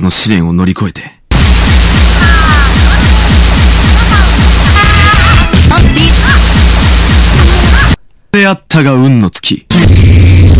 つの試練を乗り越えて。出会ったが運の尽き。